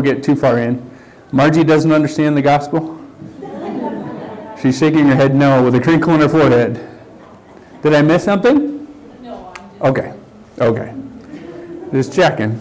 get too far in. Margie doesn't understand the gospel? She's shaking her head no with a crinkle in her forehead. Did I miss something? No. Okay. Just checking.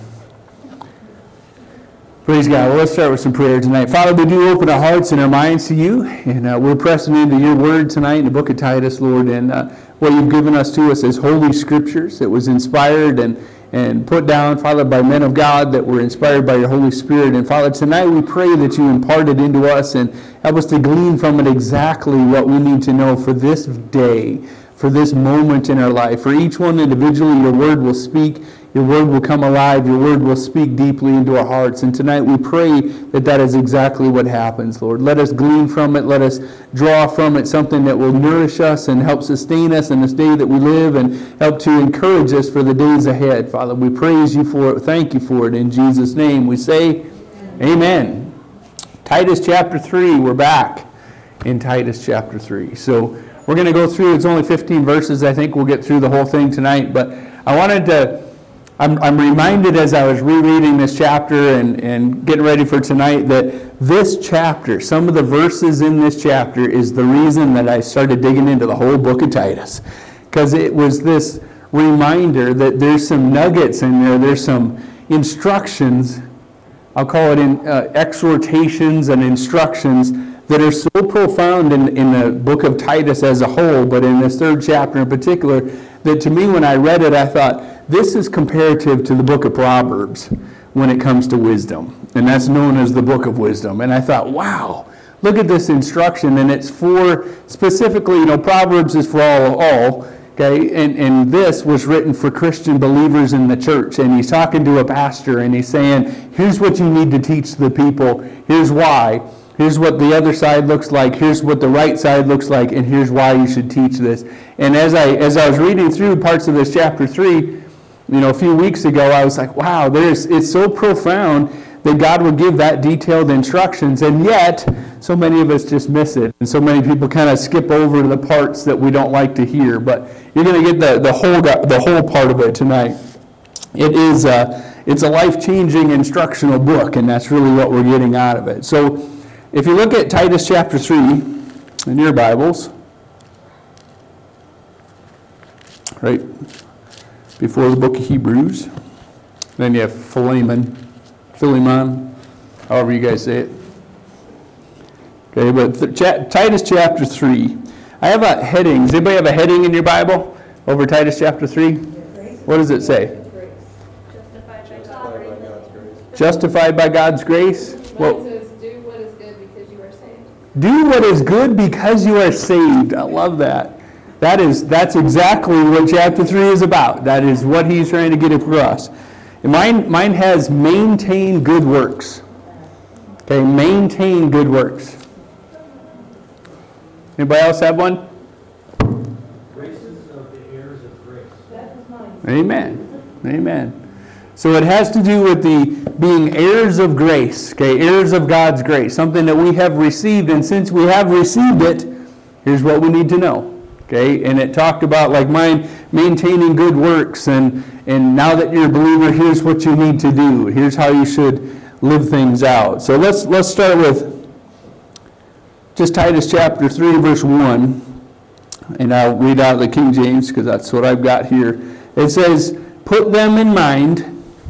Praise God. Well, let's start with some prayer tonight. Father, we do open our hearts and our minds to you, and we're pressing into your word tonight in the book of Titus, Lord, and what you've given us to us as holy scriptures. It was inspired and put down, Father, by men of God that were inspired by your Holy Spirit. And Father, tonight we pray that you impart it into us and help us to glean from it exactly what we need to know for this day, for this moment in our life. For each one individually, your word will speak. Your word will come alive. Your word will speak deeply into our hearts. And tonight we pray that that is exactly what happens, Lord. Let us glean from it. Let us draw from it something that will nourish us and help sustain us in this day that we live and help to encourage us for the days ahead. Father, we praise you for it. Thank you for it. In Jesus' name we say, Amen. Titus chapter 3. We're back in Titus chapter 3. So we're going to go through, it's only 15 verses. I think we'll get through the whole thing tonight. But I wanted to... I'm reminded as I was rereading this chapter and getting ready for tonight that this chapter, some of the verses in this chapter is the reason that I started digging into the whole book of Titus. Because it was this reminder that there's some nuggets in there, there's some instructions, I'll call it exhortations and instructions that are so profound in the book of Titus as a whole, but in this third chapter in particular, that to me when I read it, I thought, this is comparative to the book of Proverbs when it comes to wisdom. And that's known as the book of wisdom. And I thought, wow, look at this instruction. And it's for, specifically, Proverbs is for all, okay? And this was written for Christian believers in the church. And he's talking to a pastor and he's saying, here's what you need to teach the people. Here's why. Here's what the other side looks like. Here's what the right side looks like. And here's why you should teach this. And as I was reading through parts of this chapter 3, a few weeks ago, I was like, wow, it's so profound that God would give that detailed instructions, and yet so many of us just miss it, and so many people kind of skip over the parts that we don't like to hear. But you're going to get the whole part of it tonight. It's a life-changing instructional book, and that's really what we're getting out of it. So if you look at Titus chapter 3 in your Bibles, right before the book of Hebrews. Then you have Philemon, however you guys say it. Okay, but Titus chapter 3. I have a heading. Does anybody have a heading in your Bible over Titus chapter 3? What does it say? Justified by God's grace. Well, it says, do what is good because you are saved. Do what is good because you are saved. I love that. That's exactly what chapter 3 is about. That is what he's trying to get across. And mine has maintain good works. Okay, maintain good works. Anybody else have one? Graces of the heirs of grace. Amen. So it has to do with the being heirs of grace. Okay, heirs of God's grace. Something that we have received, and since we have received it, here's what we need to know. Okay, and it talked about, like mine, maintaining good works, and now that you're a believer, here's what you need to do. Here's how you should live things out. So let's start with just Titus chapter 3, verse 1, and I'll read out the King James because that's what I've got here. It says, put them in mind.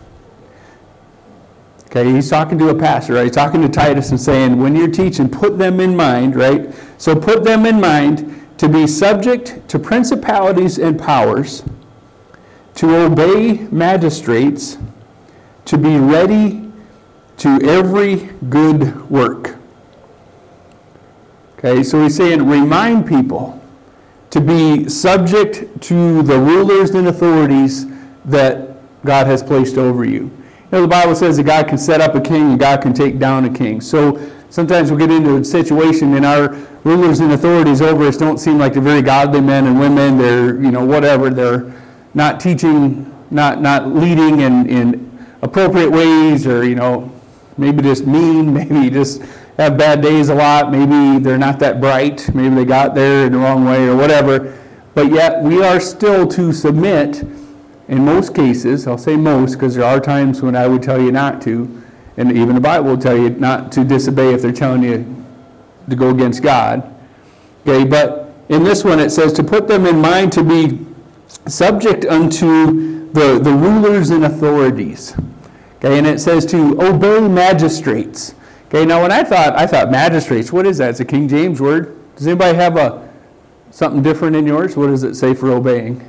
Okay, he's talking to a pastor, right? He's talking to Titus and saying, when you're teaching, put them in mind, right? So put them in mind to be subject to principalities and powers, to obey magistrates, to be ready to every good work. Okay, so he's saying remind people to be subject to the rulers and authorities that God has placed over you. The Bible says that God can set up a king and God can take down a king. So sometimes we'll get into a situation and our rulers and authorities over us don't seem like they're very godly men and women. They're, whatever. They're not teaching, not leading in appropriate ways, or, maybe just mean, maybe just have bad days a lot. Maybe they're not that bright. Maybe they got there in the wrong way or whatever. But yet we are still to submit, in most cases, I'll say most because there are times when I would tell you not to, And even the Bible will tell you not to disobey if they're telling you to go against God. Okay, but in this one it says to put them in mind to be subject unto the rulers and authorities. Okay, and it says to obey magistrates. Okay, now when I thought magistrates, what is that? It's a King James word. Does anybody have something different in yours? What does it say for obeying?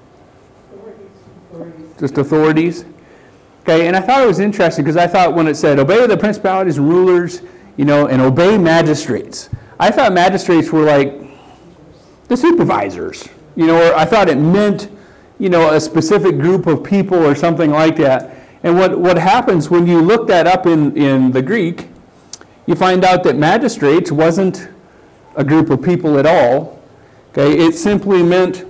Just authorities? Okay, and I thought it was interesting because I thought when it said obey the principalities and rulers, and obey magistrates, I thought magistrates were like the supervisors, or I thought it meant, a specific group of people or something like that. And what happens when you look that up in the Greek, you find out that magistrates wasn't a group of people at all. Okay, it simply meant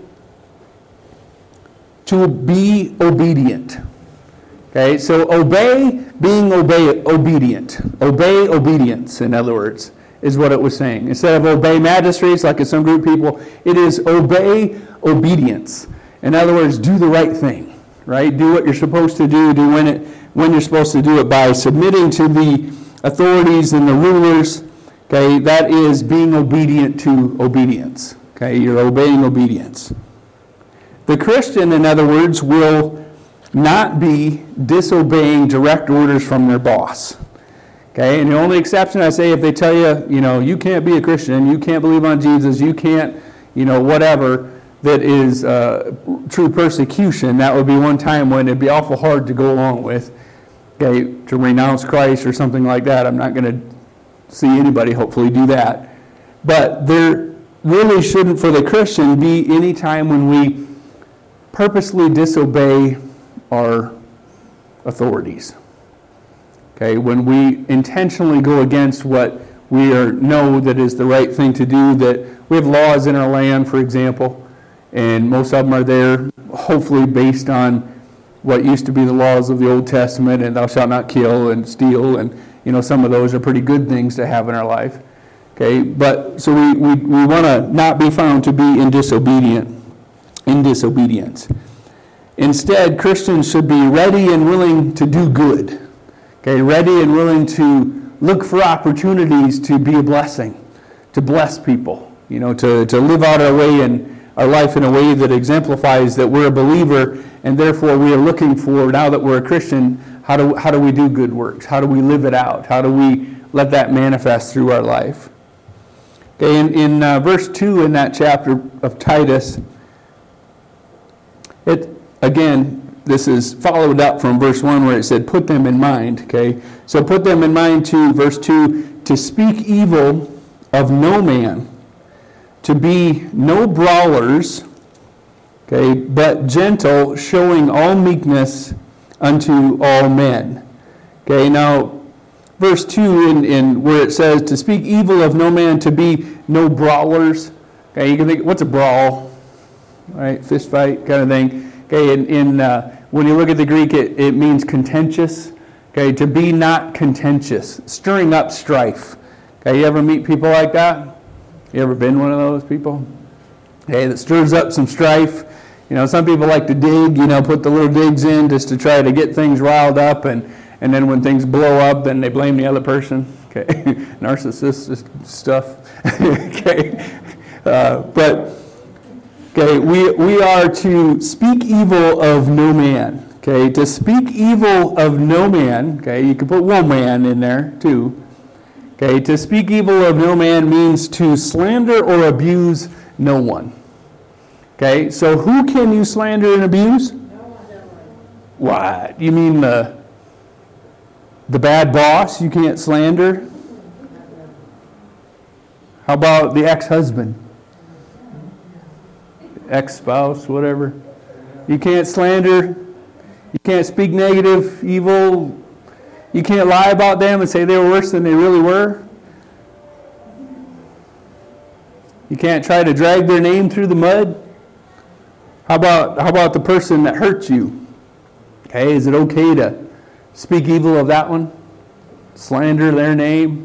to be obedient. Okay, so obey, being obedient. Obey obedience, in other words, is what it was saying. Instead of obey magistrates, like in some group of people, it is obey obedience. In other words, do the right thing, right? Do what you're supposed to do when you're supposed to do it by submitting to the authorities and the rulers. Okay, that is being obedient to obedience. Okay, you're obeying obedience. The Christian, in other words, will not be disobeying direct orders from their boss. Okay, and the only exception I say if they tell you, you can't be a Christian, you can't believe on Jesus, you can't, whatever, that is true persecution, that would be one time when it'd be awful hard to go along with, okay, to renounce Christ or something like that. I'm not going to see anybody hopefully do that. But there really shouldn't, for the Christian, be any time when we purposely disobey our authorities. Okay, when we intentionally go against what we know that is the right thing to do, that we have laws in our land, for example, and most of them are there, hopefully based on what used to be the laws of the Old Testament, and thou shalt not kill and steal, and some of those are pretty good things to have in our life. Okay, but so we want to not be found to be in disobedience. Instead, Christians should be ready and willing to do good. Okay, ready and willing to look for opportunities to be a blessing, to bless people, to live out our life in a way that exemplifies that we're a believer, and therefore we are looking for, now that we're a Christian, how do we do good works? How do we live it out? How do we let that manifest through our life? Okay, in verse 2 in that chapter of Titus, this is followed up from verse 1 where it said, put them in mind. Okay, so put them in mind to verse 2, to speak evil of no man, to be no brawlers, okay, but gentle, showing all meekness unto all men. Okay, now verse 2 in where it says to speak evil of no man, to be no brawlers. Okay, you can think, what's a brawl? Right, fist fight kind of thing. Okay, when you look at the Greek, it means contentious. Okay, to be not contentious, stirring up strife. Okay, you ever meet people like that? You ever been one of those people? Okay, that stirs up some strife. Some people like to dig, put the little digs in just to try to get things riled up, and then when things blow up, then they blame the other person. Okay, narcissist stuff. Okay, okay, we are to speak evil of no man. Okay, to speak evil of no man. Okay, you can put woman in there too. Okay, to speak evil of no man means to slander or abuse no one. Okay, so who can you slander and abuse? What? You mean the bad boss you can't slander? How about the ex-husband? Ex-spouse, whatever. You can't slander. You can't speak negative, evil. You can't lie about them and say they were worse than they really were. You can't try to drag their name through the mud. How about the person that hurts you? Okay, is it okay to speak evil of that one? Slander their name?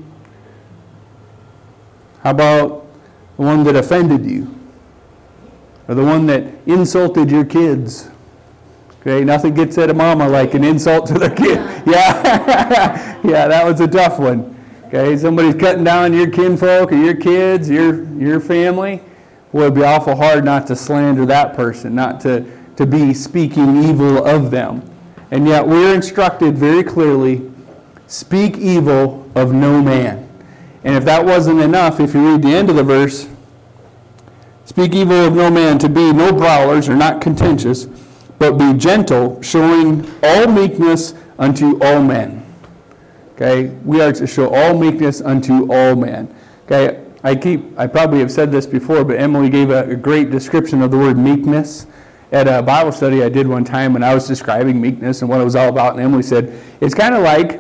How about the one that offended you? Or the one that insulted your kids? Okay, nothing gets at a mama like an insult to their kid. Yeah, yeah, that was a tough one. Okay, somebody's cutting down your kinfolk or your kids, your family. Well, it'd be awful hard not to slander that person, not to be speaking evil of them. And yet we're instructed very clearly, speak evil of no man. And if that wasn't enough, if you read the end of the verse, speak evil of no man, to be no brawlers or not contentious, but be gentle, showing all meekness unto all men. Okay, we are to show all meekness unto all men. Okay, I probably have said this before, but Emily gave a great description of the word meekness at a Bible study I did one time when I was describing meekness and what it was all about. And Emily said, it's kind of like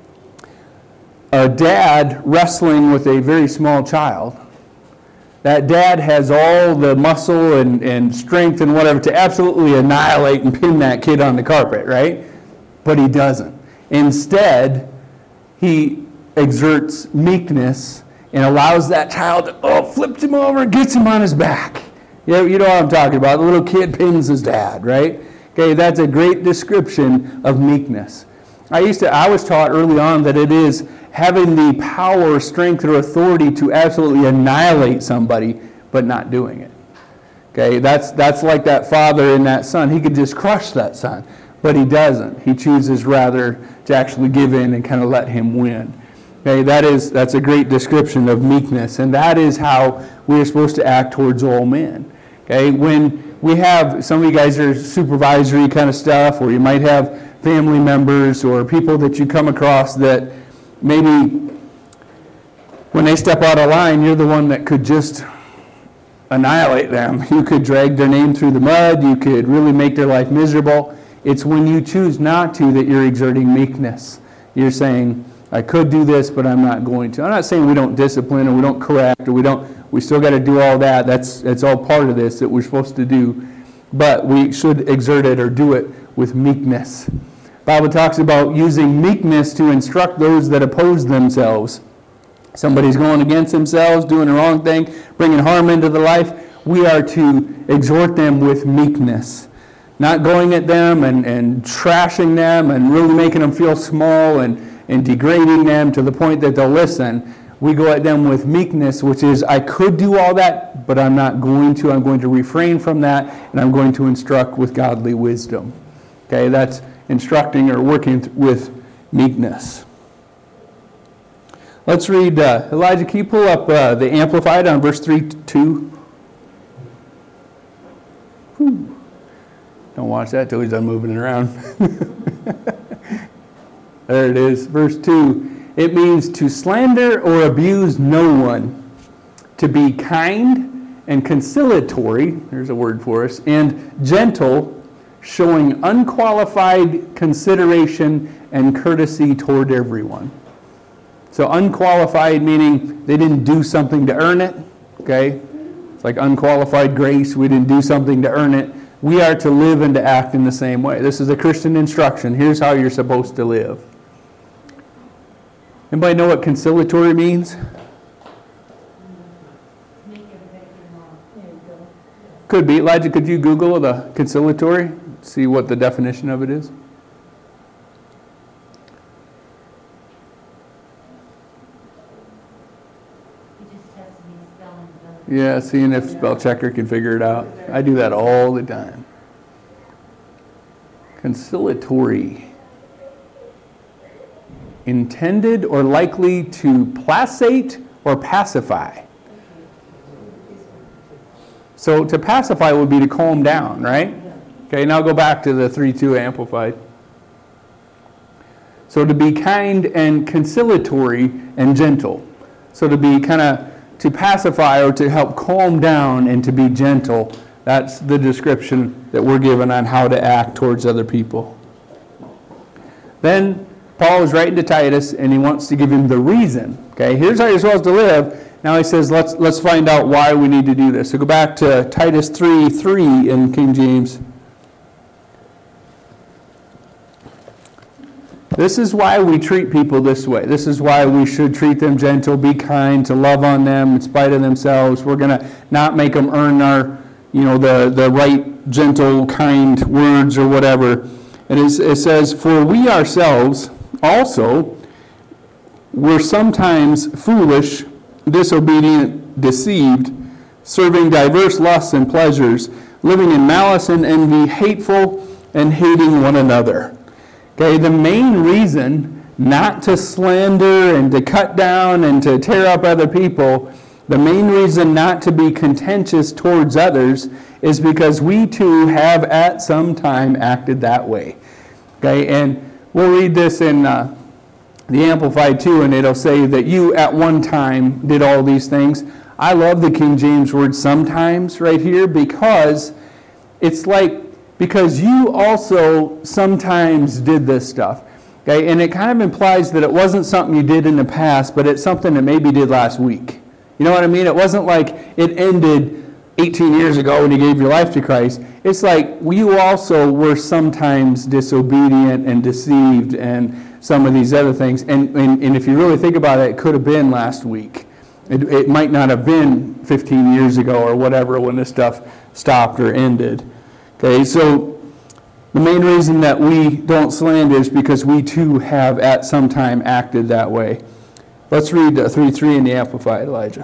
a dad wrestling with a very small child. That dad has all the muscle and strength and whatever to absolutely annihilate and pin that kid on the carpet, right? But he doesn't. Instead, he exerts meekness and allows that child to, flips him over, gets him on his back. You know what I'm talking about. The little kid pins his dad, right? Okay, that's a great description of meekness. I was taught early on that it is having the power, strength, or authority to absolutely annihilate somebody, but not doing it. Okay, that's like that father and that son. He could just crush that son, but he doesn't. He chooses rather to actually give in and kind of let him win. Okay, that's a great description of meekness, and that is how we're supposed to act towards all men. Okay, when we have, some of you guys are supervisory kind of stuff, or you might have family members or people that you come across that maybe when they step out of line, you're the one that could just annihilate them. You could drag their name through the mud. You could really make their life miserable. It's when you choose not to that you're exerting meekness. You're saying, I could do this, but I'm not going to. I'm not saying we don't discipline or we don't correct or we still got to do all that. That's all part of this that we're supposed to do. But we should exert it or do it with meekness. The Bible talks about using meekness to instruct those that oppose themselves. Somebody's going against themselves, doing the wrong thing, bringing harm into their life. We are to exhort them with meekness. Not going at them and trashing them and really making them feel small and degrading them to the point that they'll listen. We go at them with meekness, which is, I could do all that, but I'm not going to. I'm going to refrain from that, and I'm going to instruct with godly wisdom. Okay, that's instructing or working with meekness. Let's read, Elijah, can you pull up the Amplified on verse 3-2? Don't watch that till he's done moving it around. There it is, verse 2. It means to slander or abuse no one, to be kind and conciliatory, there's a word for us, and gentle, showing unqualified consideration and courtesy toward everyone. So unqualified meaning they didn't do something to earn it, okay? It's like unqualified grace, we didn't do something to earn it. We are to live and to act in the same way. This is a Christian instruction. Here's how you're supposed to live. Anybody know what conciliatory means? Could be. Elijah, could you Google the conciliatory? See what the definition of it is? Yeah, seeing if spell checker can figure it out. I do that all the time. Conciliatory. Intended or likely to placate or pacify. So to pacify would be to calm down, right? Okay, now go back to the 3:2 Amplified. So to be kind and conciliatory and gentle. So to be to pacify or to help calm down and to be gentle. That's the description that we're given on how to act towards other people. Then Paul is writing to Titus, and he wants to give him the reason. Okay, here's how you're supposed to live. Now he says, let's find out why we need to do this. So go back to Titus 3:3 in King James. This is why we treat people this way. This is why we should treat them gentle, be kind, to love on them in spite of themselves. We're going to not make them earn our, the right gentle, kind words or whatever. And it says, "For we ourselves also were sometimes foolish, disobedient, deceived, serving diverse lusts and pleasures, living in malice and envy, hateful, and hating one another." Okay, the main reason not to slander and to cut down and to tear up other people, the main reason not to be contentious towards others is because we too have at some time acted that way. Okay, and we'll read this in the Amplified too, and it'll say that you at one time did all these things. I love the King James word "sometimes" right here, because it's like, because you also sometimes did this stuff. Okay, and it kind of implies that it wasn't something you did in the past, but it's something that maybe you did last week. You know what I mean? It wasn't like it ended 18 years ago when you gave your life to Christ. It's like you also were sometimes disobedient and deceived and some of these other things. And if you really think about it, it could have been last week. It might not have been 15 years ago or whatever when this stuff stopped or ended. Okay, so the main reason that we don't slander is because we too have at some time acted that way. Let's read 3:3 in the Amplified, Elijah.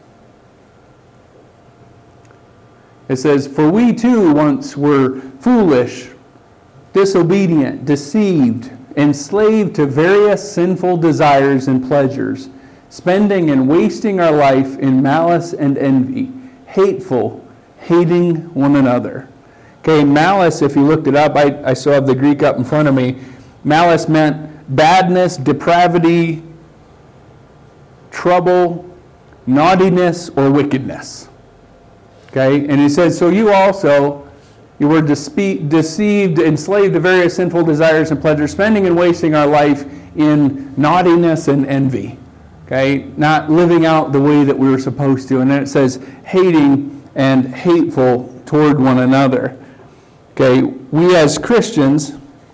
It says, "For we too once were foolish, disobedient, deceived, enslaved to various sinful desires and pleasures, spending and wasting our life in malice and envy, hateful, hating one another." Okay, malice, if you looked it up, I still have the Greek up in front of me. Malice meant badness, depravity, trouble, naughtiness, or wickedness. Okay, and he says, "So you also, you were deceived, enslaved to various sinful desires and pleasures, spending and wasting our life in naughtiness and envy." Okay, not living out the way that we were supposed to. And then it says, hating and hateful toward one another. Okay, we as Christians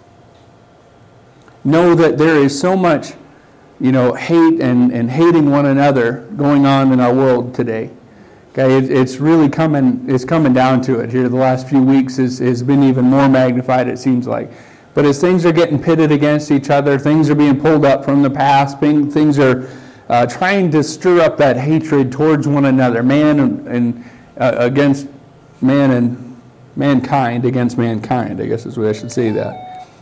know that there is so much, hate and hating one another going on in our world today. Okay, it's really coming down to it here. The last few weeks has been even more magnified, it seems like. But as things are getting pitted against each other, things are being pulled up from the past, things are trying to stir up that hatred towards one another, man and against man and mankind against mankind, I guess is what I should say that.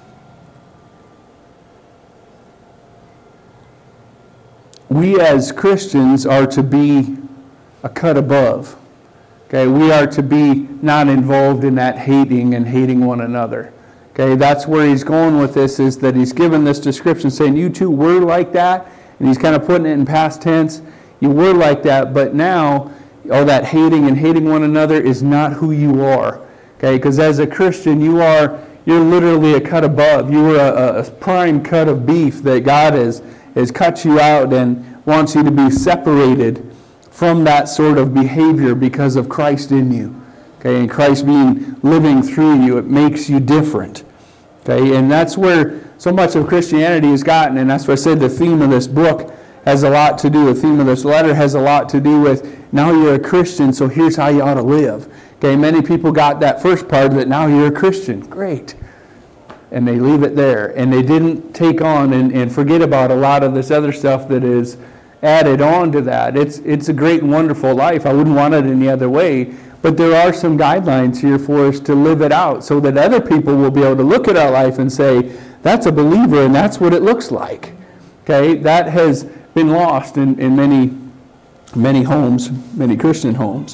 We as Christians are to be a cut above. Okay, we are to be not involved in that hating and hating one another. Okay, that's where he's going with this, is that he's given this description saying you too were like that, and he's kind of putting it in past tense. You were like that, but now all that hating and hating one another is not who you are. Okay, because as a Christian, you're literally a cut above. You are a prime cut of beef that God has cut you out and wants you to be separated from that sort of behavior because of Christ in you. Okay, and Christ living through you, it makes you different. Okay, and that's where so much of Christianity has gotten, and that's why I said the theme of this book has a lot to do, the theme of this letter has a lot to do with, now you're a Christian, so here's how you ought to live. Okay, many people got that first part that now you're a Christian. Great. And they leave it there. And they didn't take on and forget about a lot of this other stuff that is added on to that. It's a great and wonderful life. I wouldn't want it any other way. But there are some guidelines here for us to live it out so that other people will be able to look at our life and say, that's a believer and that's what it looks like. Okay, that has been lost in many homes, many Christian homes.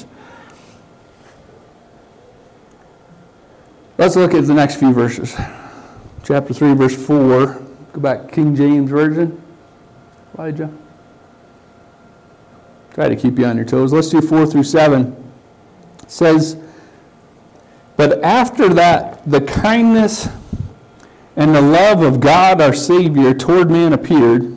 Let's look at the next few verses. Chapter 3, verse 4. Go back, King James Version. Elijah. Try to keep you on your toes. Let's do 4 through 7. It says, "But after that, the kindness and the love of God our Savior toward man appeared,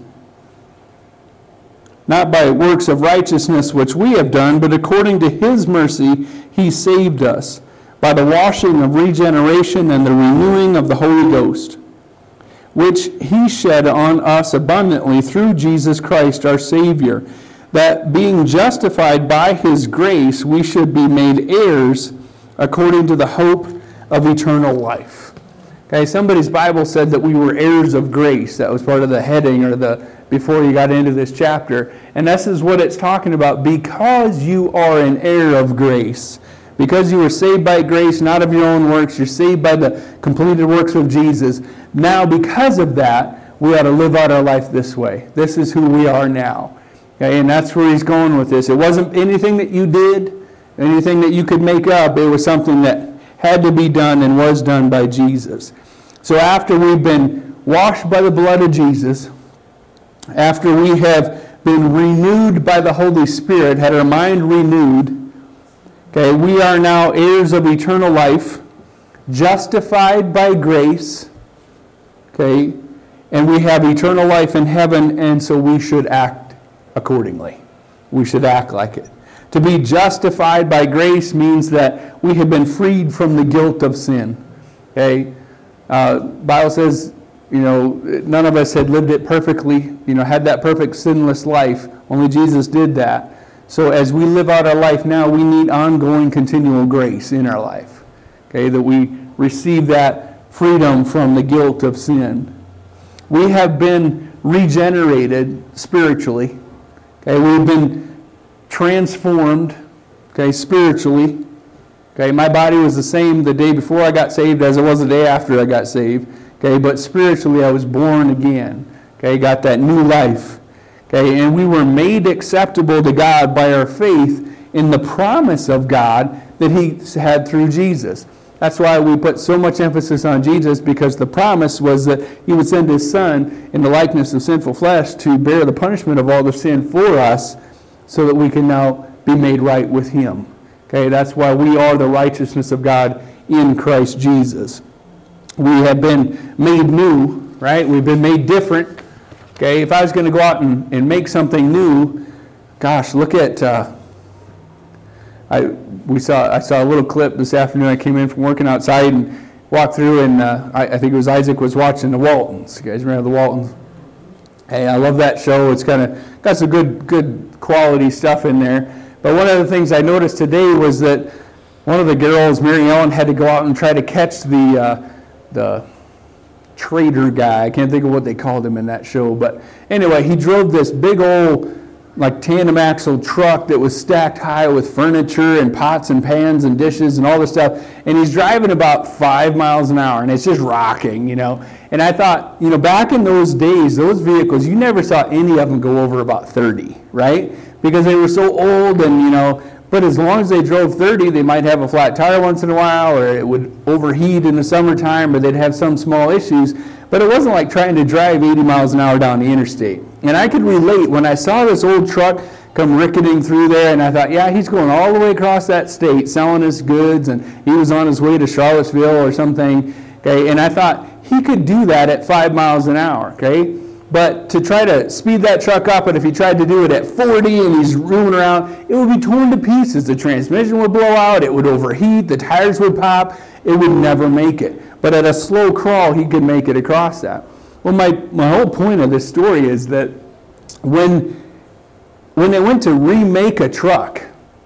not by works of righteousness which we have done, but according to His mercy He saved us, by the washing of regeneration and the renewing of the Holy Ghost, which He shed on us abundantly through Jesus Christ our Savior, that being justified by His grace we should be made heirs according to the hope of eternal life. Okay, somebody's Bible said that we were heirs of grace. That was part of the heading or before you got into this chapter. And this is what it's talking about. Because you are an heir of grace, because you were saved by grace, not of your own works, you're saved by the completed works of Jesus. Now, because of that, we ought to live out our life this way. This is who we are now. Okay, and that's where he's going with this. It wasn't anything that you did, anything that you could make up. It was something that had to be done and was done by Jesus. So after we've been washed by the blood of Jesus, after we have been renewed by the Holy Spirit, had our mind renewed, okay, we are now heirs of eternal life, justified by grace, okay, and we have eternal life in heaven, and so we should act accordingly. We should act like it. To be justified by grace means that we have been freed from the guilt of sin. Okay, Bible says, none of us had lived it perfectly, had that perfect sinless life. Only Jesus did that. So as we live out our life now, we need ongoing continual grace in our life. Okay, that we receive that freedom from the guilt of sin. We have been regenerated spiritually. Okay, we've been transformed, okay, spiritually. Okay, my body was the same the day before I got saved as it was the day after I got saved. Okay, but spiritually I was born again. Okay, got that new life. Okay, and we were made acceptable to God by our faith in the promise of God that He had through Jesus. That's why we put so much emphasis on Jesus, because the promise was that He would send His Son in the likeness of sinful flesh to bear the punishment of all the sin for us, so that we can now be made right with Him. Okay, that's why we are the righteousness of God in Christ Jesus. We have been made new, right? We've been made different. Okay, if I was going to go out and make something new, gosh, look at, I saw a little clip this afternoon. I came in from working outside and walked through, and I think it was Isaac was watching the Waltons. You guys remember the Waltons? Hey, I love that show. It's kind of got some good quality stuff in there. But one of the things I noticed today was that one of the girls, Mary Ellen, had to go out and try to catch the trader guy. I can't think of what they called him in that show. But anyway, he drove this big old tandem axle truck that was stacked high with furniture and pots and pans and dishes and all this stuff. And he's driving about 5 miles an hour, and it's just rocking, And I thought, back in those days, those vehicles, you never saw any of them go over about 30, right? Because they were so old and, but as long as they drove 30, they might have a flat tire once in a while, or it would overheat in the summertime, or they'd have some small issues. But it wasn't like trying to drive 80 miles an hour down the interstate. And I could relate when I saw this old truck come ricketing through there, and I thought, yeah, he's going all the way across that state selling his goods, and he was on his way to Charlottesville or something. Okay, and I thought he could do that at 5 miles an hour. Okay, but to try to speed that truck up, and if he tried to do it at 40 and he's rooming around, it would be torn to pieces. The transmission would blow out, it would overheat, the tires would pop, it would never make it. But at a slow crawl, he could make it across that. Well, my whole point of this story is that when they went to remake a truck,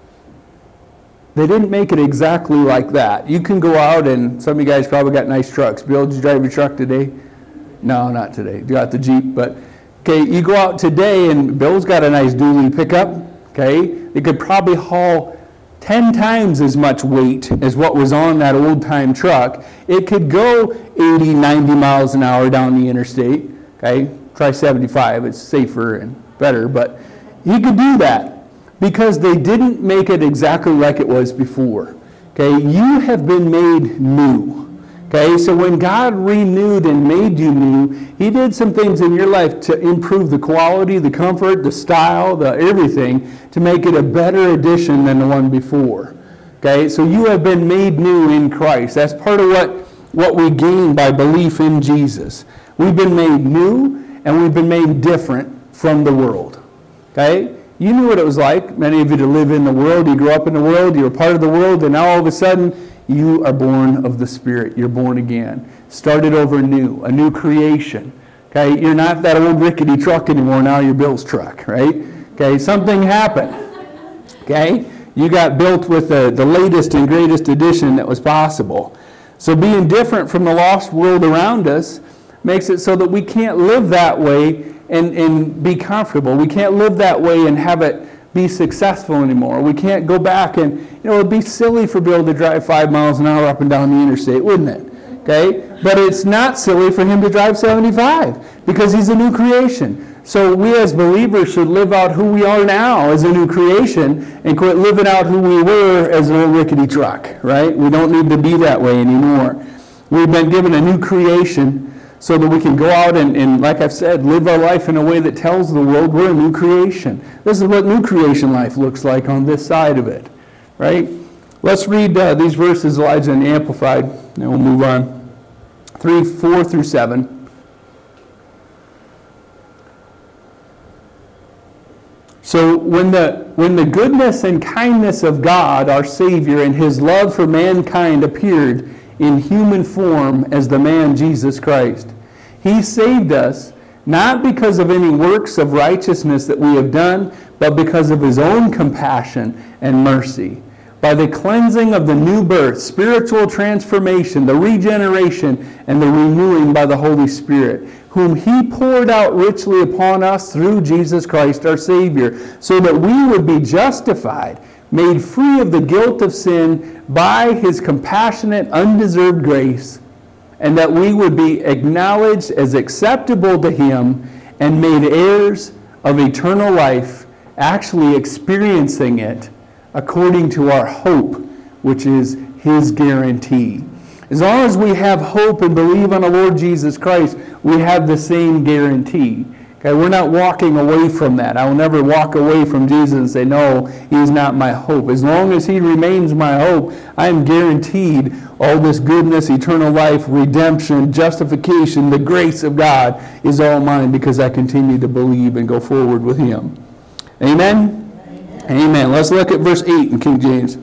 they didn't make it exactly like that. You can go out, and some of you guys probably got nice trucks. Bill, did you drive your truck today? No, not today. You got the Jeep. But, okay, you go out today, and Bill's got a nice dually pickup. Okay, it could probably haul 10 times as much weight as what was on that old-time truck. It could go 80, 90 miles an hour down the interstate. Okay, try 75. It's safer and better, but he could do that because they didn't make it exactly like it was before. Okay, you have been made new. Okay, so when God renewed and made you new, He did some things in your life to improve the quality, the comfort, the style, the everything, to make it a better edition than the one before. Okay, so you have been made new in Christ. That's part of what we gain by belief in Jesus. We've been made new, and we've been made different from the world. Okay, you knew what it was like, many of you, to live in the world. You grew up in the world, you were part of the world, and now all of a sudden, you are born of the Spirit. You're born again. Started over new, a new creation. Okay, you're not that old rickety truck anymore. Now you're Bill's truck, right? Okay, something happened. Okay, You got built with the latest and greatest edition that was possible. So being different from the lost world around us makes it so that we can't live that way and be comfortable. We can't live that way and have it be successful anymore. We can't go back and, it'd be silly for Bill to drive 5 miles an hour up and down the interstate, wouldn't it? Okay? But it's not silly for him to drive 75 because he's a new creation. So we as believers should live out who we are now as a new creation and quit living out who we were as an old rickety truck, right? We don't need to be that way anymore. We've been given a new creation so that we can go out and, like I've said, live our life in a way that tells the world we're a new creation. This is what new creation life looks like on this side of it, right? Let's read these verses, Elijah, in the Amplified, and we'll move on. 4 through 7. So when the goodness and kindness of God, our Savior, and His love for mankind appeared in human form as the man Jesus Christ, He saved us not because of any works of righteousness that we have done, but because of His own compassion and mercy. By the cleansing of the new birth, spiritual transformation, the regeneration, and the renewing by the Holy Spirit, whom He poured out richly upon us through Jesus Christ our Savior, so that we would be justified, made free of the guilt of sin by His compassionate, undeserved grace, and that we would be acknowledged as acceptable to Him and made heirs of eternal life, actually experiencing it according to our hope, which is His guarantee. As long as we have hope and believe on the Lord Jesus Christ, we have the same guarantee. Okay, we're not walking away from that. I will never walk away from Jesus and say, no, He's not my hope. As long as He remains my hope, I am guaranteed all this goodness, eternal life, redemption, justification, the grace of God is all mine because I continue to believe and go forward with Him. Amen? Amen. Let's look at verse 8 in King James. It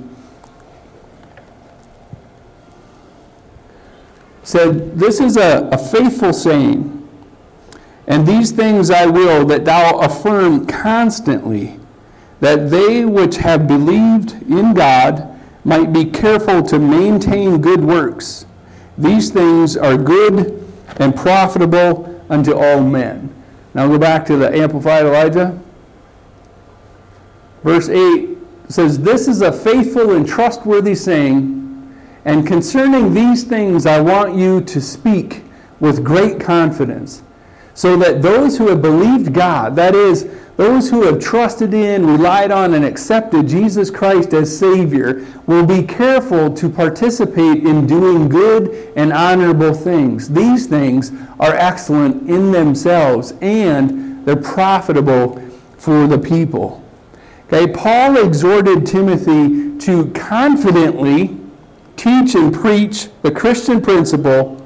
said, this is a faithful saying, and these things I will that thou affirm constantly, that they which have believed in God might be careful to maintain good works. These things are good and profitable unto all men. Now go back to the Amplified, Elijah. Verse 8 says, this is a faithful and trustworthy saying, and concerning these things I want you to speak with great confidence, so that those who have believed God, that is, those who have trusted in, relied on, and accepted Jesus Christ as Savior, will be careful to participate in doing good and honorable things. These things are excellent in themselves, and they're profitable for the people. Okay, Paul exhorted Timothy to confidently teach and preach the Christian principle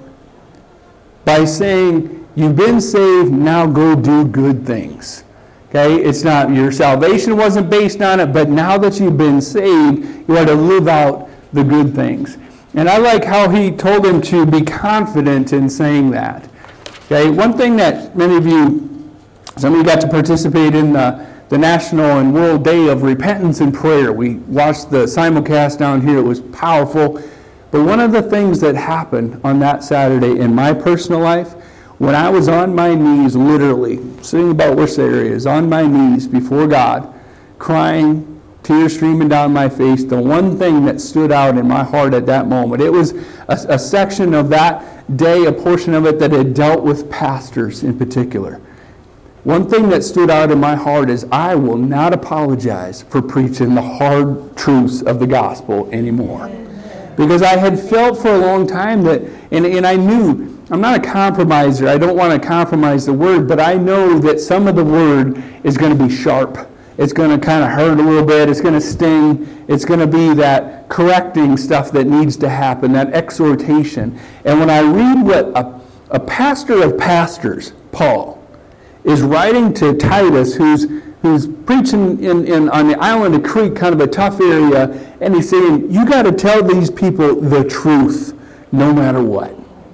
by saying, you've been saved, now go do good things. Okay, it's not, your salvation wasn't based on it, but now that you've been saved, you are to live out the good things. And I like how he told him to be confident in saying that. Okay, one thing that many of you, some of you got to participate in the National and World Day of Repentance and Prayer. We watched the simulcast down here. It was powerful. But one of the things that happened on that Saturday in my personal life, when I was on my knees, literally, sitting about Worcester areas, on my knees before God, crying, tears streaming down my face, the one thing that stood out in my heart at that moment, it was a section of that day, a portion of it that had dealt with pastors in particular. One thing that stood out in my heart is I will not apologize for preaching the hard truths of the gospel anymore. Because I had felt for a long time that, and I knew, I'm not a compromiser, I don't want to compromise the word, but I know that some of the word is going to be sharp. It's going to kind of hurt a little bit, it's going to sting, it's going to be that correcting stuff that needs to happen, that exhortation. And when I read what a pastor of pastors, Paul, is writing to Titus, who's preaching on the island of Crete, kind of a tough area, and he's saying, you got to tell these people the truth, no matter what.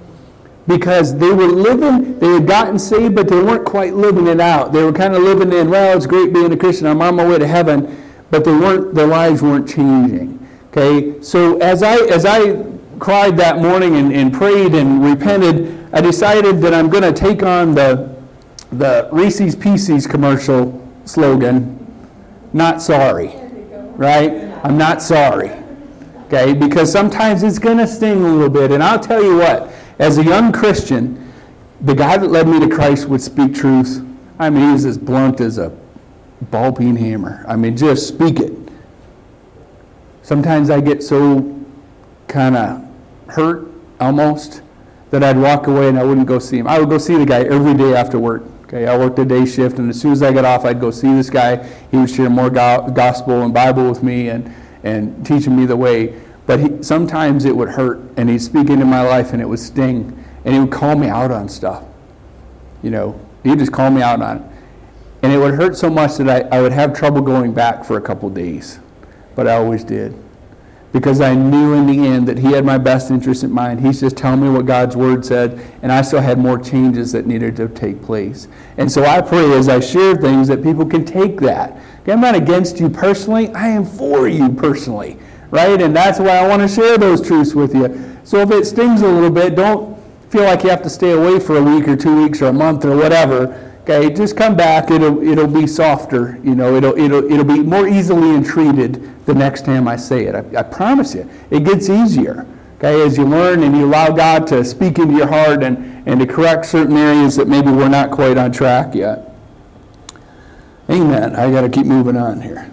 Because they were living, they had gotten saved, but they weren't quite living it out. They were kind of living in, well, it's great being a Christian, I'm on my way to heaven. but their lives weren't changing. Okay, so as I cried that morning and prayed and repented, I decided that I'm going to take on the Reese's Pieces commercial slogan, not sorry, right? I'm not sorry, okay? Because sometimes it's going to sting a little bit. And I'll tell you what, as a young Christian, the guy that led me to Christ would speak truth. I mean, he was as blunt as a ball-peen hammer. I mean, just speak it. Sometimes I get so kind of hurt, almost, that I'd walk away and I wouldn't go see him. I would go see the guy every day after work. Okay, I worked a day shift, and as soon as I got off, I'd go see this guy. He would share more gospel and Bible with me and teaching me the way. But sometimes it would hurt, and he'd speak into my life, and it would sting. And he would call me out on stuff. You know, he'd just call me out on it. And it would hurt so much that I would have trouble going back for a couple days. But I always did. Because I knew in the end that he had my best interest in mind. He's just telling me what God's Word said, and I still had more changes that needed to take place. And so I pray as I share things that people can take that. Okay, I'm not against you personally. I am for you personally, right? And that's why I want to share those truths with you. So if it stings a little bit, don't feel like you have to stay away for a week or 2 weeks or a month or whatever. Okay, just come back. It'll be softer. You know, it'll be more easily entreated the next time I say it. I promise you, it gets easier. Okay, as you learn and you allow God to speak into your heart and to correct certain areas that maybe we're not quite on track yet. Amen. I got to keep moving on here.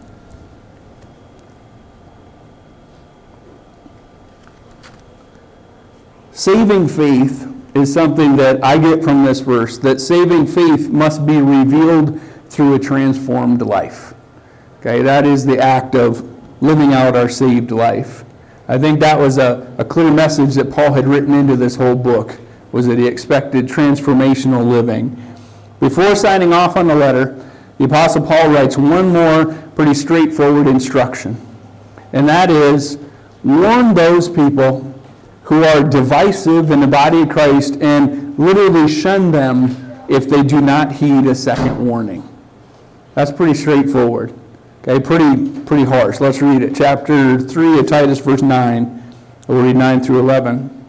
Saving faith is something that I get from this verse, that saving faith must be revealed through a transformed life. Okay, that is the act of living out our saved life. I think that was a clear message that Paul had written into this whole book, was that he expected transformational living. Before signing off on the letter, the Apostle Paul writes one more pretty straightforward instruction, and that is, warn those people who are divisive in the body of Christ and literally shun them if they do not heed a second warning. That's pretty straightforward. Okay, pretty harsh. Let's read it. Chapter 3 of Titus, verse 9. We'll read 9 through 11.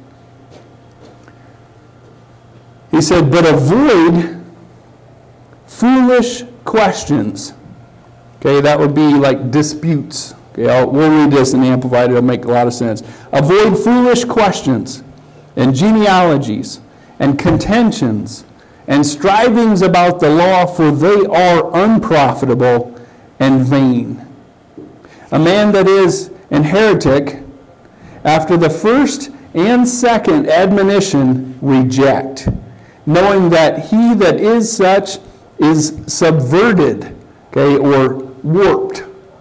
He said, but avoid foolish questions. Okay, that would be like disputes. Okay, we'll read this in the Amplified. It'll make a lot of sense. Avoid foolish questions and genealogies and contentions and strivings about the law, for they are unprofitable and vain. A man that is an heretic, after the first and second admonition, reject, knowing that he that is such is subverted, okay, or warped,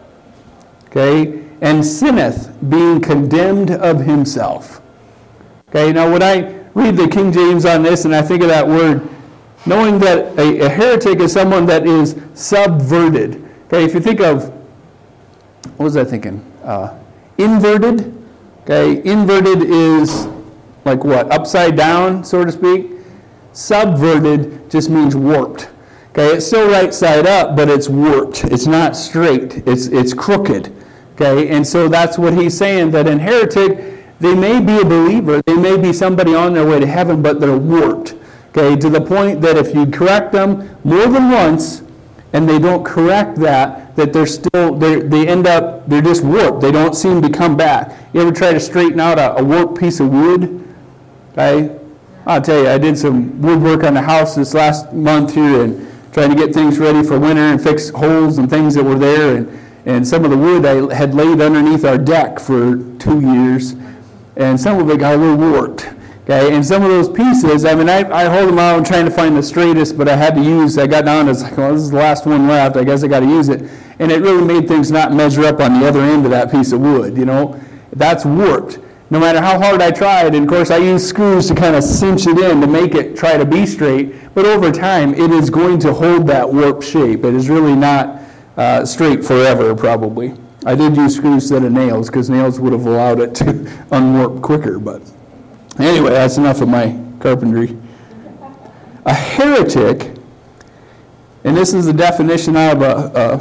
okay, and sinneth, being condemned of himself. Okay, now when I read the King James on this and I think of that word, knowing that a heretic is someone that is subverted. Okay, if you think of, what was I thinking? Inverted. Okay, inverted is like what? Upside down, so to speak. Subverted just means warped. Okay, it's still right side up, but it's warped. It's not straight. It's crooked. Okay, and so that's what he's saying, that in heretic, they may be a believer, they may be somebody on their way to heaven, but they're warped. Okay, to the point that if you correct them more than once, and they don't correct that they're still, they end up, they're just warped. They don't seem to come back. You ever try to straighten out a warped piece of wood? Okay, I'll tell you, I did some woodwork on the house this last month here and trying to get things ready for winter and fix holes and things that were there. And some of the wood I had laid underneath our deck for 2 years, and some of it got a little warped. Okay, and some of those pieces, I mean, I hold them out and trying to find the straightest, but I got down, it's like, well, this is the last one left, I guess I got to use it. And it really made things not measure up on the other end of that piece of wood, you know. That's warped. No matter how hard I tried, and of course I use screws to kind of cinch it in to make it try to be straight, but over time it is going to hold that warped shape. It is really not straight forever, probably. I did use screws instead of nails, because nails would have allowed it to unwarp quicker, but anyway, that's enough of my carpentry. A heretic, and this is the definition of a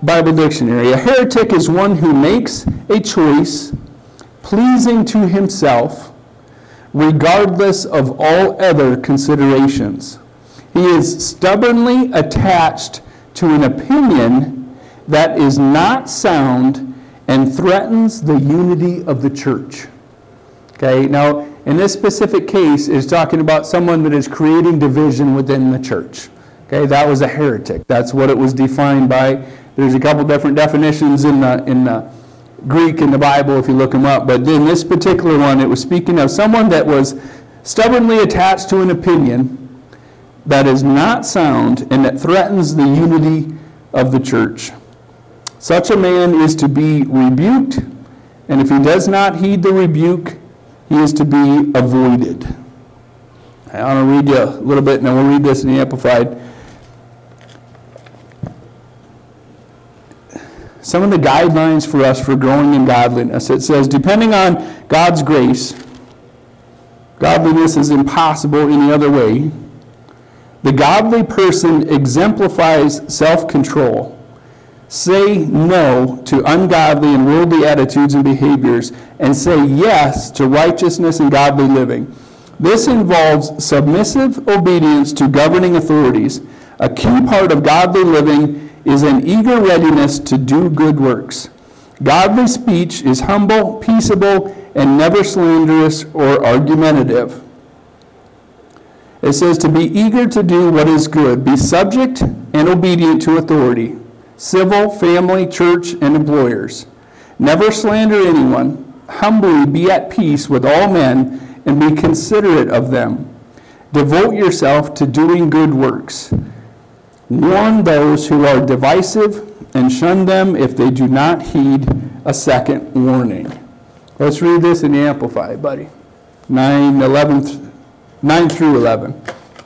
Bible Dictionary. A heretic is one who makes a choice pleasing to himself, regardless of all other considerations. He is stubbornly attached to an opinion that is not sound and threatens the unity of the church. Okay, now in this specific case is talking about someone that is creating division within the church. Okay, that was a heretic. That's what it was defined by. There's a couple different definitions in the Greek in the Bible if you look them up, but in this particular one it was speaking of someone that was stubbornly attached to an opinion that is not sound and that threatens the unity of the church. Such a man is to be rebuked, and if he does not heed the rebuke, he is to be avoided. I want to read you a little bit, and then we'll read this in the Amplified. Some of the guidelines for us for growing in godliness. It says, depending on God's grace, godliness is impossible any other way. The godly person exemplifies self-control. Say no to ungodly and worldly attitudes and behaviors, and say yes to righteousness and godly living. This involves submissive obedience to governing authorities. A key part of godly living is an eager readiness to do good works. Godly speech is humble, peaceable, and never slanderous or argumentative. It says to be eager to do what is good, be subject and obedient to authority, civil, family, church, and employers. Never slander anyone. Humbly be at peace with all men and be considerate of them. Devote yourself to doing good works. Warn those who are divisive and shun them if they do not heed a second warning. Let's read this in the Amplified, buddy. 9 through 11.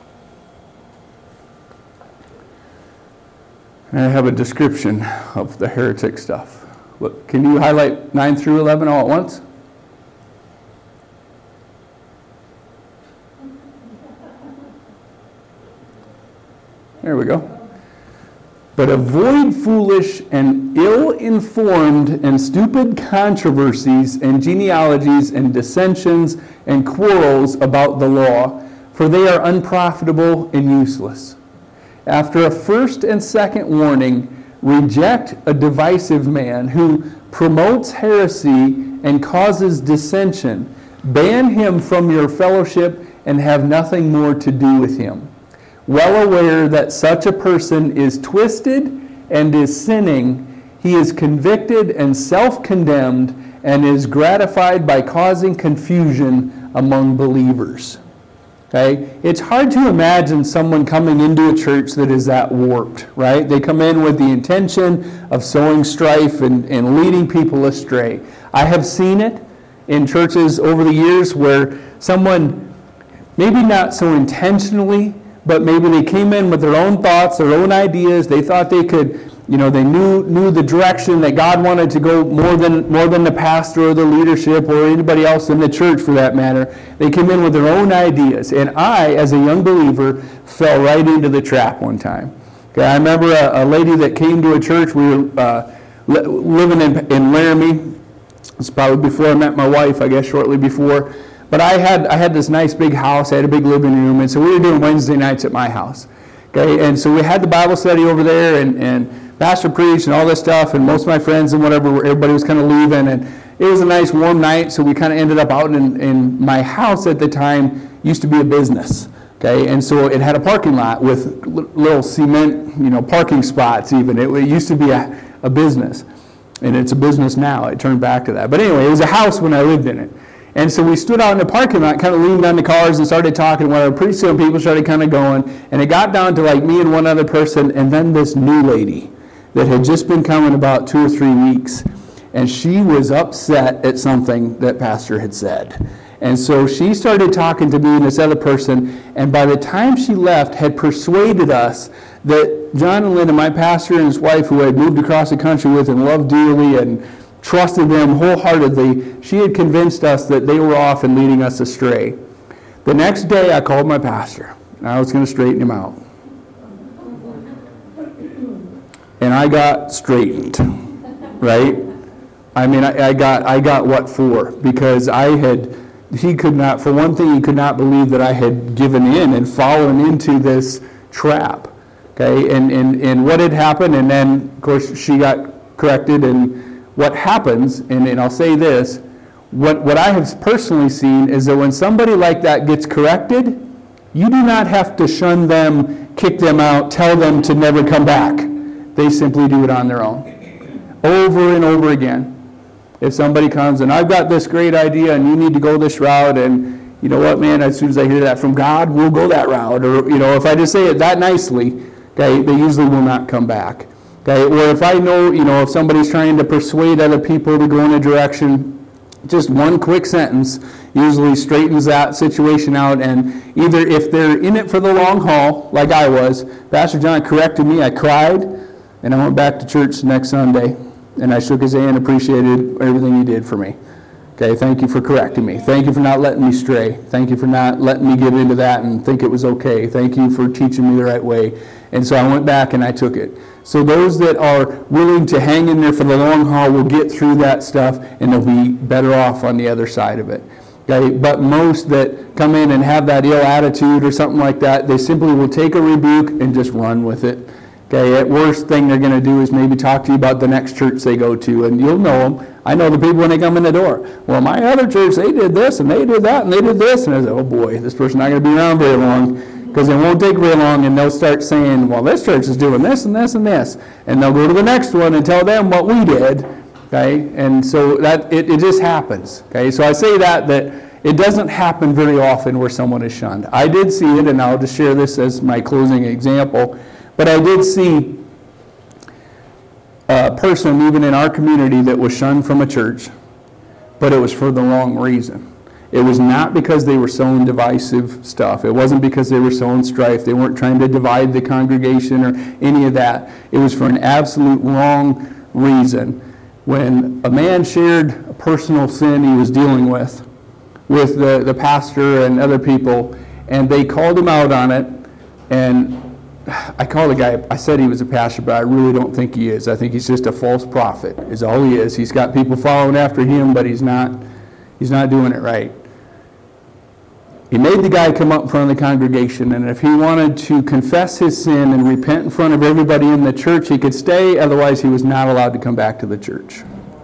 And I have a description of the heretic stuff. Look, can you highlight 9 through 11 all at once? There we go. But avoid foolish and ill-informed and stupid controversies and genealogies and dissensions and quarrels about the law, for they are unprofitable and useless. After a first and second warning, reject a divisive man who promotes heresy and causes dissension. Ban him from your fellowship and have nothing more to do with him. Well aware that such a person is twisted and is sinning, he is convicted and self-condemned and is gratified by causing confusion among believers. Okay? It's hard to imagine someone coming into a church that is that warped, right? They come in with the intention of sowing strife and leading people astray. I have seen it in churches over the years where someone, maybe not so intentionally, but maybe they came in with their own thoughts, their own ideas. They thought they could, they knew the direction that God wanted to go more than the pastor or the leadership or anybody else in the church for that matter. They came in with their own ideas. And I, as a young believer, fell right into the trap one time. Okay, I remember a lady that came to a church. We were living in Laramie. It's probably before I met my wife, I guess shortly before. But I had this nice big house. I had a big living room, and so we were doing Wednesday nights at my house. Okay, and so we had the Bible study over there, and Pastor preached and all this stuff, and most of my friends and whatever, everybody was kind of leaving, and it was a nice warm night, so we kind of ended up out in my house at the time used to be a business. Okay, and so it had a parking lot with little cement, parking spots even. It used to be a business, and it's a business now. It turned back to that. But anyway, it was a house when I lived in it. And so we stood out in the parking lot, kind of leaned on the cars and started talking. Whatever. Pretty soon people started kind of going. And it got down to like me and one other person, and then this new lady that had just been coming about 2 or 3 weeks. And she was upset at something that Pastor had said. And so she started talking to me and this other person. And by the time she left, had persuaded us that John and Linda, my pastor and his wife, who I had moved across the country with and loved dearly and trusted them wholeheartedly, she had convinced us that they were off and leading us astray. The next day I called my pastor. I was going to straighten him out. and I got straightened, right? I mean, I got what for? Because he could not, for one thing, he could not believe that I had given in and fallen into this trap, okay? And what had happened, and then, of course, she got corrected, and what happens, and I'll say this, what I have personally seen is that when somebody like that gets corrected, you do not have to shun them, kick them out, tell them to never come back. They simply do it on their own, over and over again. If somebody comes and I've got this great idea and you need to go this route, and you know what, man, as soon as I hear that from God, we'll go that route. Or, you know, if I just say it that nicely, okay, they usually will not come back. Okay, or if I know, you know, if somebody's trying to persuade other people to go in a direction, just one quick sentence usually straightens that situation out. And either if they're in it for the long haul, like I was, Pastor John corrected me, I cried, and I went back to church the next Sunday. And I shook his hand, appreciated everything he did for me. Okay, thank you for correcting me. Thank you for not letting me stray. Thank you for not letting me get into that and think it was okay. Thank you for teaching me the right way. And so I went back and I took it. So those that are willing to hang in there for the long haul will get through that stuff, and they'll be better off on the other side of it. Okay, but most that come in and have that ill attitude or something like that, they simply will take a rebuke and just run with it. Okay, at worst thing they're going to do is maybe talk to you about the next church they go to, and you'll know them. I know the people when they come in the door. Well, my other church, they did this, and they did that, and they did this. And I said, oh boy, this person's not going to be around very long, because it won't take very long, and they'll start saying, well, this church is doing this and this and this. And they'll go to the next one and tell them what we did. Okay, and so that it just happens. Okay, so I say that it doesn't happen very often where someone is shunned. I did see it, and I'll just share this as my closing example. But I did see a person, even in our community, that was shunned from a church, but it was for the wrong reason. It was not because they were sowing divisive stuff. It wasn't because they were sowing strife. They weren't trying to divide the congregation or any of that. It was for an absolute wrong reason. When a man shared a personal sin he was dealing with the pastor and other people, and they called him out on it, and I called the guy, I said he was a pastor, but I really don't think he is. I think he's just a false prophet, is all he is. He's got people following after him, but he's not doing it right. He made the guy come up in front of the congregation, and if he wanted to confess his sin and repent in front of everybody in the church, he could stay, otherwise he was not allowed to come back to the church.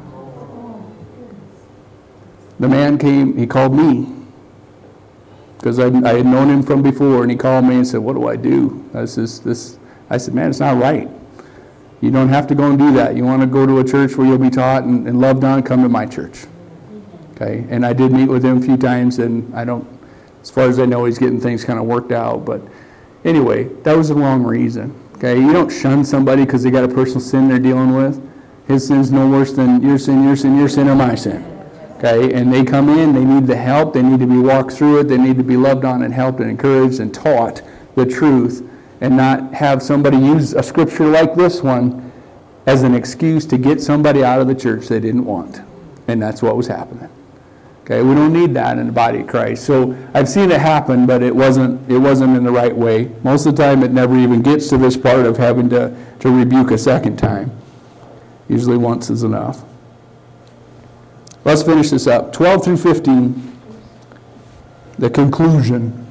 The man came, he called me, because I had known him from before, and he called me and said, what do I do? I said, man, it's not right. You don't have to go and do that. You want to go to a church where you'll be taught and loved on, come to my church. Okay, and I did meet with him a few times, and as far as I know, he's getting things kind of worked out. But anyway, that was the wrong reason. Okay, you don't shun somebody because they got a personal sin they're dealing with. His sin's no worse than your sin, or my sin. Okay, and they come in, they need the help, they need to be walked through it, they need to be loved on and helped and encouraged and taught the truth, and not have somebody use a scripture like this one as an excuse to get somebody out of the church they didn't want. And that's what was happening. Okay, we don't need that in the body of Christ. So I've seen it happen, but it wasn't in the right way. Most of the time it never even gets to this part of having to rebuke a second time. Usually once is enough. Let's finish this up. 12 through 15, the conclusion.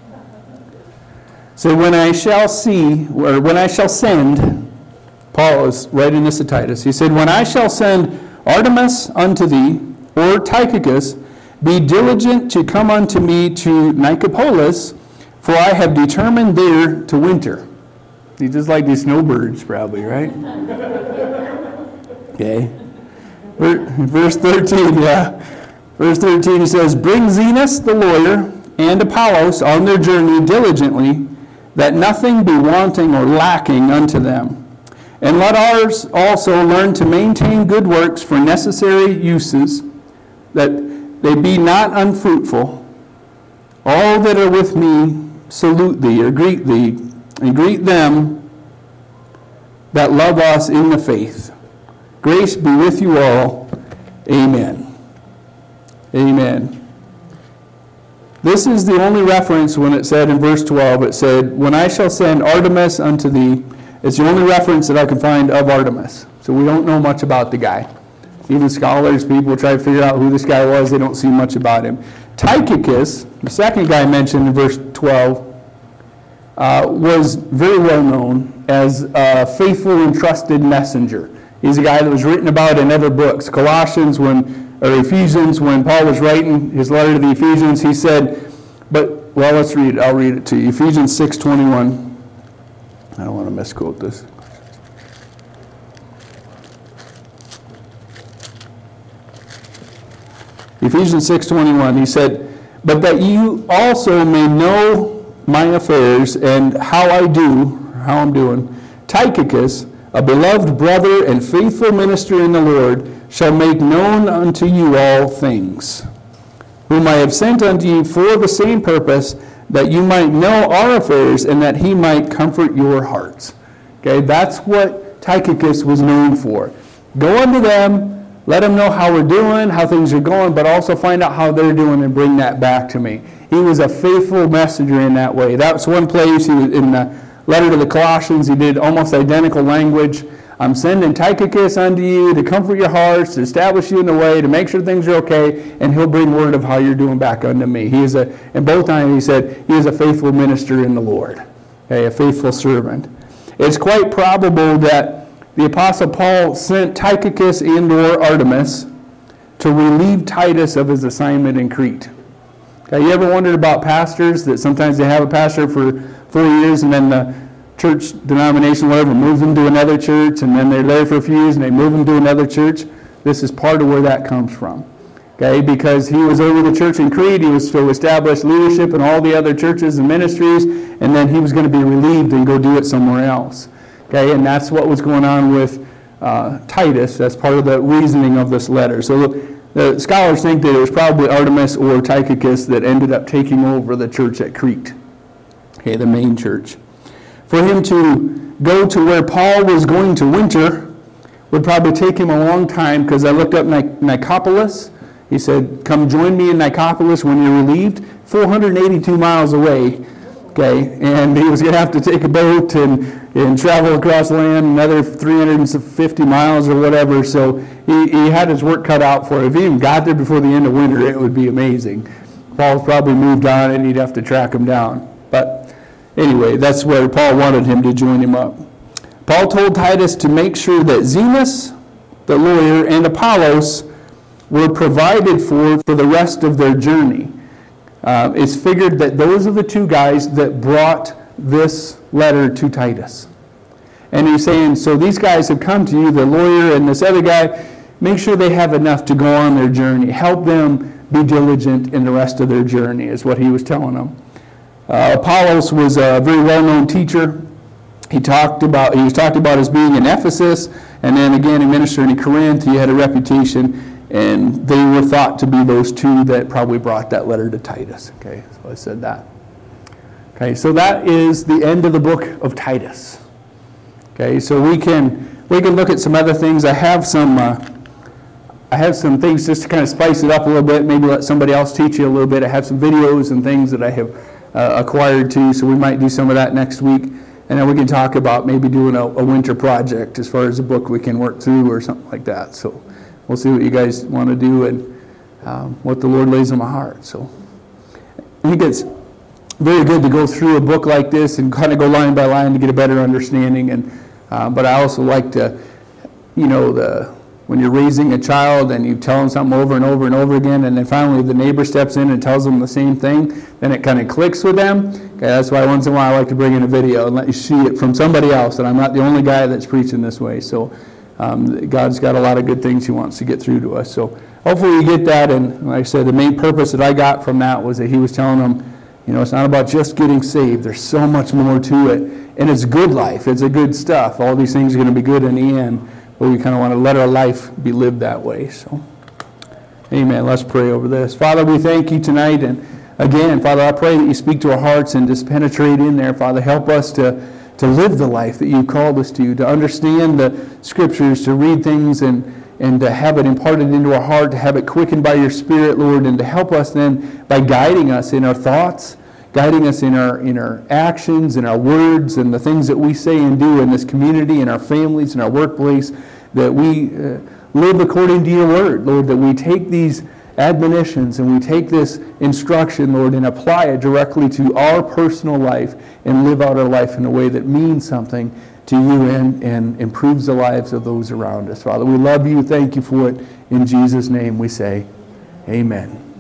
So when I shall send, Paul is writing this to Titus, he said, when I shall send Artemas unto thee, or Tychicus, be diligent to come unto me to Nicopolis, for I have determined there to winter. He's just like these snowbirds probably, right? Okay. Verse 13, Verse 13, he says, bring Zenas the lawyer and Apollos on their journey diligently, that nothing be wanting or lacking unto them. And let ours also learn to maintain good works for necessary uses, that they be not unfruitful. All that are with me salute thee, or greet thee, and greet them that love us in the faith. Grace be with you all. Amen. Amen. This is the only reference when it said in verse 12, it said, when I shall send Artemas unto thee, It's the only reference that I can find of Artemas. So we don't know much about the guy. Even scholars, people try to figure out who this guy was. They don't see much about him. Tychicus, the second guy mentioned in verse 12, was very well known as a faithful and trusted messenger. He's a guy that was written about in other books. Ephesians, when Paul was writing his letter to the Ephesians, he said, let's read it. I'll read it to you. Ephesians 6:21. I don't want to misquote this. Ephesians 6:21, he said, "But that you also may know my affairs and how I'm doing, Tychicus, a beloved brother and faithful minister in the Lord, shall make known unto you all things, whom I have sent unto you for the same purpose, that you might know our affairs and that he might comfort your hearts." Okay, that's what Tychicus was known for. Go unto them, let them know how we're doing, how things are going, but also find out how they're doing and bring that back to me. He was a faithful messenger in that way. That's one place, he was in the letter to the Colossians, he did almost identical language. I'm sending Tychicus unto you to comfort your hearts, to establish you in the way, to make sure things are okay, and he'll bring word of how you're doing back unto me. And both times he said, he is a faithful minister in the Lord, okay, a faithful servant. It's quite probable that the Apostle Paul sent Tychicus and/or Artemas to relieve Titus of his assignment in Crete. Okay, you ever wondered about pastors, that sometimes they have a pastor for 4 years and then the church denomination, whatever, moves them to another church, and then they're there for a few years and they move them to another church? This is part of where that comes from. Okay, because he was over the church in Crete, he was to establish leadership in all the other churches and ministries, and then he was going to be relieved and go do it somewhere else. Okay, and that's what was going on with Titus. That's part of the reasoning of this letter. So the scholars think that it was probably Artemas or Tychicus that ended up taking over the church at Crete, okay, the main church. For him to go to where Paul was going to winter would probably take him a long time, because I looked up Nicopolis. He said, come join me in Nicopolis when you're relieved. 482 miles away. Okay, and he was going to have to take a boat and travel across land another 350 miles or whatever. So he had his work cut out for it. If he even got there before the end of winter, it would be amazing. Paul's probably moved on and he'd have to track him down. But anyway, that's where Paul wanted him to join him up. Paul told Titus to make sure that Zenas, the lawyer, and Apollos were provided for the rest of their journey. It's figured that those are the two guys that brought this letter to Titus. And he's saying, so these guys have come to you, the lawyer and this other guy, make sure they have enough to go on their journey. Help them be diligent in the rest of their journey, is what he was telling them. Apollos was a very well-known teacher. He was talked about as being in Ephesus, and then again in ministering in Corinth. He had a reputation, and they were thought to be those two that probably brought that letter to Titus. Okay, so I said that. Okay, so that is the end of the book of Titus. Okay, so we can look at some other things. I have some things just to kind of spice it up a little bit. Maybe let somebody else teach you a little bit. I have some videos and things that I have acquired too, so we might do some of that next week. And then we can talk about maybe doing a winter project as far as a book we can work through or something like that. So we'll see what you guys want to do and what the Lord lays on my heart. So I think it's very good to go through a book like this and kind of go line by line to get a better understanding. And but I also like to, when you're raising a child and you tell them something over and over and over again, and then finally the neighbor steps in and tells them the same thing, then it kind of clicks with them. Okay, that's why once in a while I like to bring in a video and let you see it from somebody else, that I'm not the only guy that's preaching this way. So God's got a lot of good things he wants to get through to us. So hopefully you get that. And like I said, the main purpose that I got from that was that he was telling them, it's not about just getting saved. There's so much more to it. And it's good life. It's a good stuff. All these things are going to be good in the end. But we kind of want to let our life be lived that way. So, amen. Let's pray over this. Father, we thank you tonight. And again, Father, I pray that you speak to our hearts and just penetrate in there. Father, help us to live the life that you've called us to understand the Scriptures, to read things and to have it imparted into our heart, to have it quickened by your Spirit, Lord, and to help us then by guiding us in our thoughts, guiding us in our actions, in our words, and the things that we say and do in this community, in our families, in our workplace, that we live according to your word, Lord, that we take these admonitions and we take this instruction, Lord, and apply it directly to our personal life and live out our life in a way that means something to you and improves the lives of those around us. Father, we love you. Thank you for it. In Jesus' name we say, amen.